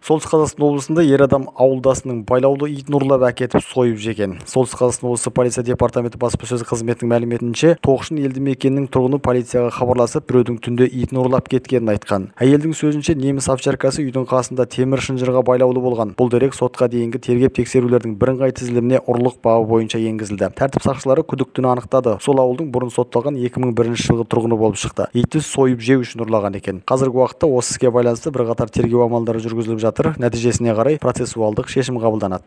Солтүстік Қазақстан облысында ер адам ауылдасының байлаулы итін ұрлап әкетіп сойып жеген. Солтүстік Қазақстан облысы полиция департаменті баспасөз қызметінің мәліметінше, Тоқшын елді мекенінің тұрғыны полицияға хабарласып, біреудің түнде итін ұрлап кеткенін айтқан. Әйелдің сөзінше, неміс овчаркасы үйдің қасында темір шынжырға байлаулы болған. Бұл дерек сотқа дейінгі тергеп-тексерулердің бірыңғай тізіліміне ұрлық бабы бойынша енгізілді. Тәртіп сақшылары күдіктіні анықтады. Сол ауылдың бұрын сотталған 2001 жылғы тұрғыны болып шықты. Итті сойып жеу үшін ұрлаған екен. Қазіргі уақытта осы іске байланысты бірқатар тергеу амалдары жүргізіліп жатыр. Нәтижесіне қарай процессуалдық шешім қабылданады.